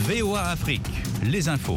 VOA Afrique, les infos.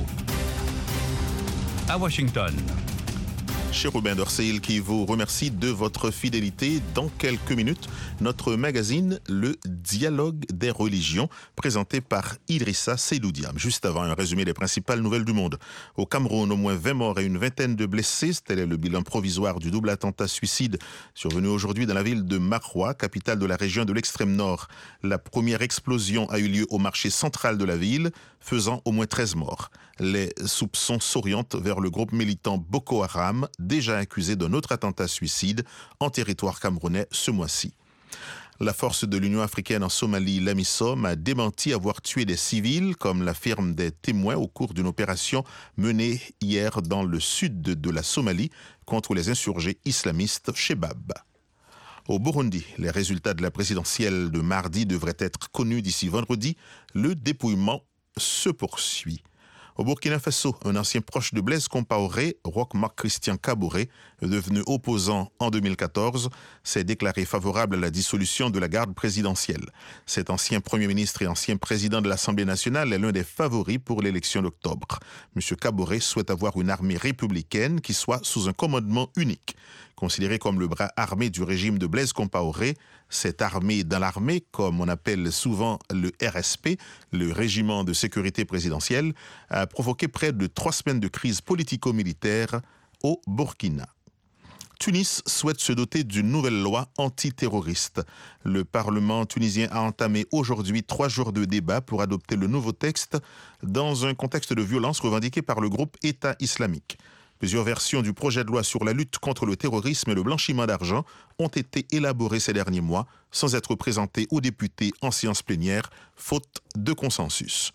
À Washington. Chérubin Dorcil qui vous remercie de votre fidélité. Dans quelques minutes, notre magazine Le Dialogue des religions, présenté par Idrissa Seydoudiam. Juste avant, un résumé des principales nouvelles du monde. Au Cameroun, au moins 20 morts et une vingtaine de blessés. Tel est le bilan provisoire du double attentat suicide survenu aujourd'hui dans la ville de Maroua, capitale de la région de l'extrême nord. La première explosion a eu lieu au marché central de la ville, faisant au moins 13 morts. Les soupçons s'orientent vers le groupe militant Boko Haram, déjà accusé d'un autre attentat suicide en territoire camerounais ce mois-ci. La force de l'Union africaine en Somalie, l'AMISOM, a démenti avoir tué des civils, comme l'affirment des témoins au cours d'une opération menée hier dans le sud de la Somalie contre les insurgés islamistes Shebab. Au Burundi, les résultats de la présidentielle de mardi devraient être connus d'ici vendredi. Le dépouillement se poursuit. Au Burkina Faso, un ancien proche de Blaise Compaoré, Roch Marc Christian Kaboré, devenu opposant en 2014, s'est déclaré favorable à la dissolution de la garde présidentielle. Cet ancien Premier ministre et ancien président de l'Assemblée nationale est l'un des favoris pour l'élection d'octobre. M. Kaboré souhaite avoir une armée républicaine qui soit sous un commandement unique. Considéré comme le bras armé du régime de Blaise Compaoré, cette armée dans l'armée, comme on appelle souvent le RSP, le régiment de sécurité présidentielle, a provoqué près de 3 semaines de crise politico-militaire au Burkina. Tunis souhaite se doter d'une nouvelle loi antiterroriste. Le Parlement tunisien a entamé aujourd'hui 3 jours de débat pour adopter le nouveau texte dans un contexte de violence revendiqué par le groupe État islamique. Plusieurs versions du projet de loi sur la lutte contre le terrorisme et le blanchiment d'argent ont été élaborées ces derniers mois sans être présentées aux députés en séance plénière, faute de consensus.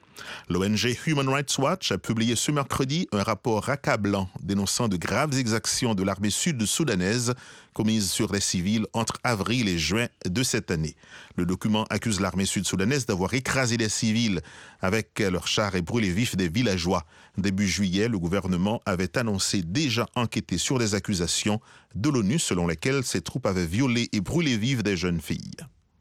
L'ONG Human Rights Watch a publié ce mercredi un rapport accablant dénonçant de graves exactions de l'armée sud-soudanaise commises sur les civils entre avril et juin de cette année. Le document accuse l'armée sud-soudanaise d'avoir écrasé des civils avec leurs chars et brûlé vifs des villageois. Début juillet, le gouvernement avait annoncé déjà enquêter sur les accusations de l'ONU selon lesquelles ses troupes avaient violé et brûlé vives des jeunes filles.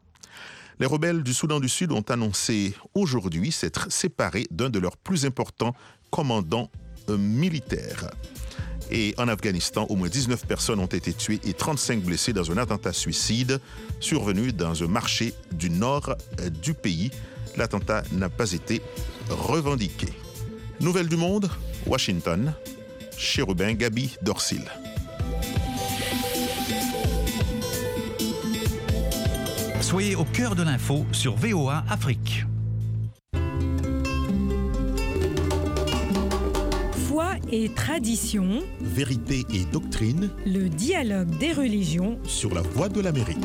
Les rebelles du Soudan du Sud ont annoncé aujourd'hui s'être séparés d'un de leurs plus importants commandants militaires. Et en Afghanistan, au moins 19 personnes ont été tuées et 35 blessées dans un attentat suicide survenu dans un marché du nord du pays. L'attentat n'a pas été revendiqué. Nouvelles du monde, Washington, Chérubin Gabi Dorcil. Soyez au cœur de l'info sur VOA Afrique. Foi et tradition, Vérité et doctrine, le dialogue des religions sur la Voix de l'Amérique.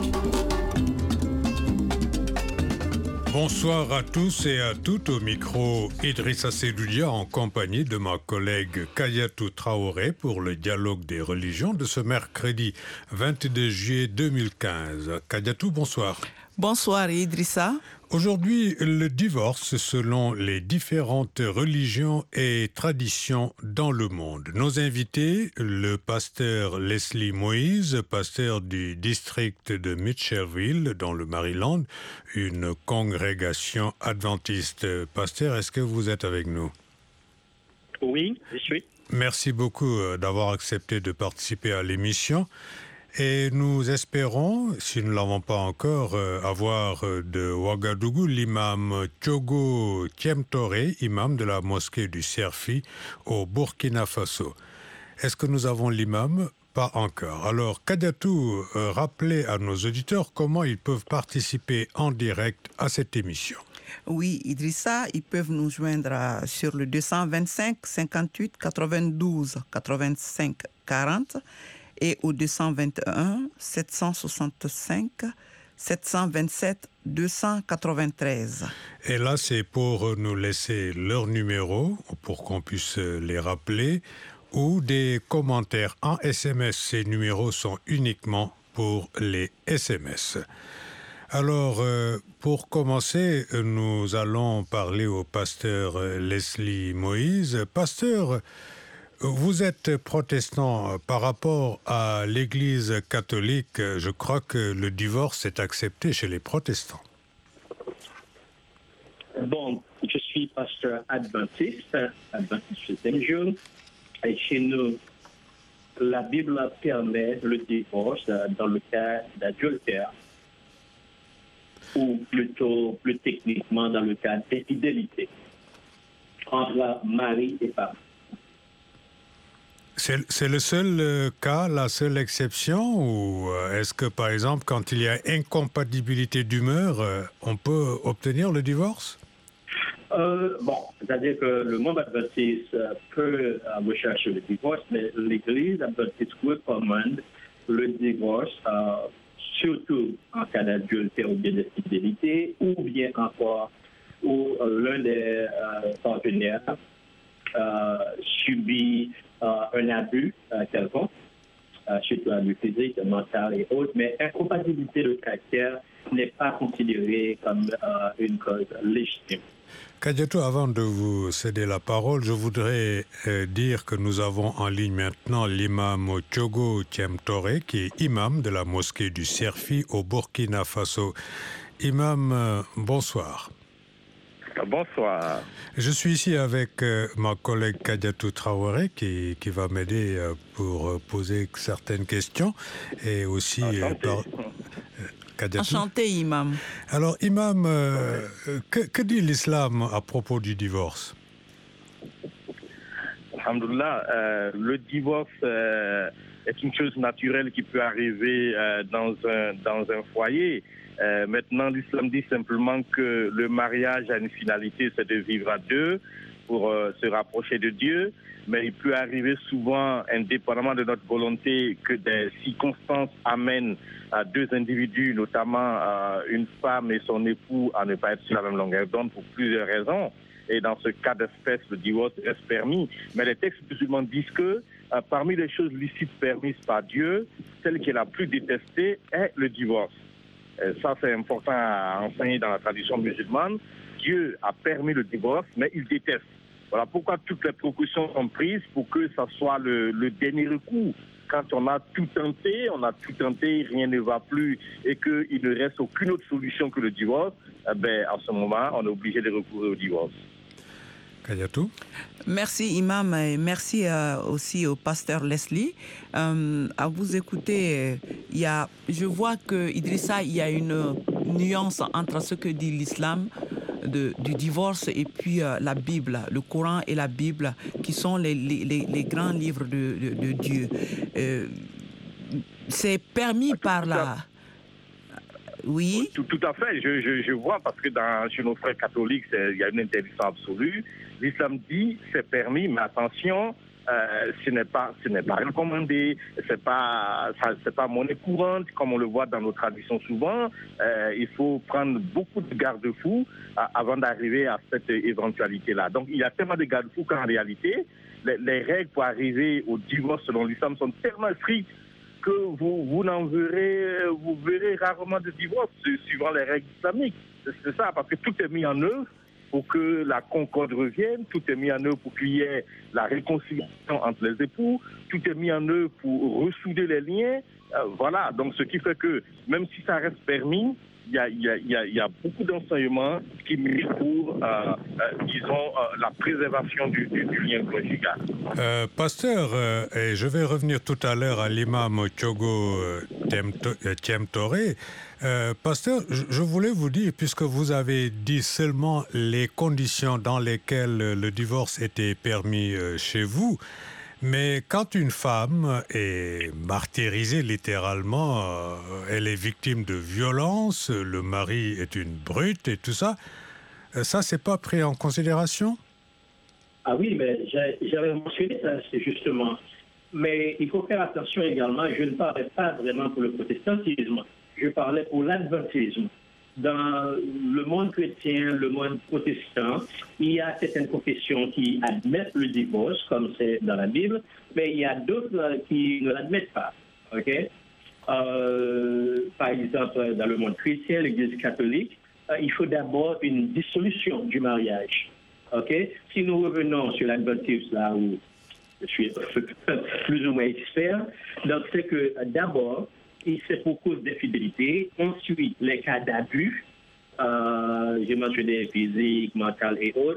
Bonsoir à tous et à toutes, au micro Idrissa Seydoudiam en compagnie de ma collègue Kayatou Traoré pour le dialogue des religions de ce mercredi 22 juillet 2015. Kayatou, bonsoir. Bonsoir Idrissa. Aujourd'hui, le divorce selon les différentes religions et traditions dans le monde. Nos invités, le pasteur Leslie Moïse, pasteur du district de Mitchellville dans le Maryland, une congrégation adventiste. Pasteur, est-ce que vous êtes avec nous? Oui, je suis. Merci beaucoup d'avoir accepté de participer à l'émission. Et nous espérons, si nous ne l'avons pas encore, avoir de Ouagadougou l'imam Tchogo Thiemtoré, imam de la mosquée du Serfi au Burkina Faso. Est-ce que nous avons l'imam? Pas encore. Alors, Kadiatou, rappelez à nos auditeurs comment ils peuvent participer en direct à cette émission. Oui, Idrissa, ils peuvent nous joindre sur le 225 58 92 85 40 et au 221 765 727 293. Et là, c'est pour nous laisser leur numéro, pour qu'on puisse les rappeler, ou des commentaires en SMS. Ces numéros sont uniquement pour les SMS. Alors, pour commencer, nous allons parler au pasteur Leslie Moïse. Pasteur, vous êtes protestant. Par rapport à l'Église catholique, je crois que le divorce est accepté chez les protestants. Bon, je suis suis pasteur adventiste septième jour. Et chez nous, la Bible permet le divorce dans le cas d'adultère, ou plutôt, plus techniquement, dans le cas d'infidélité entre mari et femme. C'est le seul cas, la seule exception, ou est-ce que, par exemple, quand il y a incompatibilité d'humeur, on peut obtenir le divorce? C'est-à-dire que le monde adventiste peut rechercher le divorce, mais l'Église adventiste recommande le divorce, surtout en cas d'adultère ou bien d'infidélité, ou bien encore où l'un des partenaires subit un abus quelconque, surtout abus physique, mental et autres, mais incompatibilité de caractère n'est pas considérée comme une cause légitime. Kadiatou, avant de vous céder la parole, je voudrais dire que nous avons en ligne maintenant l'imam Thiogo Thiemtore, qui est imam de la mosquée du Serfi au Burkina Faso. Imam, bonsoir. Bonsoir. Je suis ici avec ma collègue Kadiatou Traoré qui va m'aider pour poser certaines questions et aussi Enchanté, imam. Alors, imam, que dit l'islam à propos du divorce? Alhamdoulilah, le divorce est une chose naturelle qui peut arriver dans un foyer. Maintenant, l'islam dit simplement que le mariage a une finalité, c'est de vivre à deux pour se rapprocher de Dieu. Mais il peut arriver souvent, indépendamment de notre volonté, que des circonstances amènent à deux individus, notamment une femme et son époux, à ne pas être sur la même longueur d'onde pour plusieurs raisons. Et dans ce cas d'espèce, le divorce reste permis. Mais les textes musulmans disent que parmi les choses licites permises par Dieu, celle qui est la plus détestée est le divorce. Ça, c'est important à enseigner dans la tradition musulmane. Dieu a permis le divorce, mais il déteste. Voilà pourquoi toutes les précautions sont prises pour que ça soit le dernier recours. Quand on a tout tenté, rien ne va plus et qu'il ne reste aucune autre solution que le divorce, à ce moment, on est obligé de recourir au divorce. Kadiatou. Merci imam et merci aussi au pasteur Leslie. À vous écouter, je vois que Idrissa, il y a une nuance entre ce que dit l'islam du divorce et puis la Bible, le Coran et la Bible, qui sont les grands livres de Dieu. C'est permis par la... Oui. Tout à fait, je vois, parce que chez nos frères catholiques, il y a une interdiction absolue. L'islam dit c'est permis, mais attention, ce n'est pas recommandé, c'est pas monnaie courante, comme on le voit dans nos traditions souvent. Il faut prendre beaucoup de garde-fous avant d'arriver à cette éventualité-là. Donc il y a tellement de garde-fous qu'en réalité, les règles pour arriver au divorce selon l'islam sont tellement strictes que vous verrez rarement de divorce suivant les règles islamiques. C'est ça, parce que tout est mis en œuvre pour que la concorde revienne, tout est mis en œuvre pour qu'il y ait la réconciliation entre les époux, tout est mis en œuvre pour ressouder les liens. Voilà, donc ce qui fait que même si ça reste permis, il y a beaucoup d'enseignements qui méritent pour, la préservation du lien conjugal. Pasteur, et je vais revenir tout à l'heure à l'imam Thiogo Thiemtore. Pasteur, je voulais vous dire, puisque vous avez dit seulement les conditions dans lesquelles le divorce était permis chez vous, mais quand une femme est martyrisée littéralement, elle est victime de violence, le mari est une brute et tout ça, ça c'est pas pris en considération? Ah oui, mais j'avais mentionné ça, c'est justement. Mais il faut faire attention également, je ne parlais pas vraiment pour le protestantisme, je parlais pour l'adventisme. Dans le monde chrétien, le monde protestant, il y a certaines confessions qui admettent le divorce, comme c'est dans la Bible, mais il y a d'autres qui ne l'admettent pas. Okay? Par exemple, dans le monde chrétien, l'Église catholique, il faut d'abord une dissolution du mariage. Okay? Si nous revenons sur l'adventisme, là où je suis plus ou moins expert, donc c'est que d'abord, c'est pour cause d'infidélité. Ensuite, les cas d'abus, j'ai mentionné physique, mental et autres.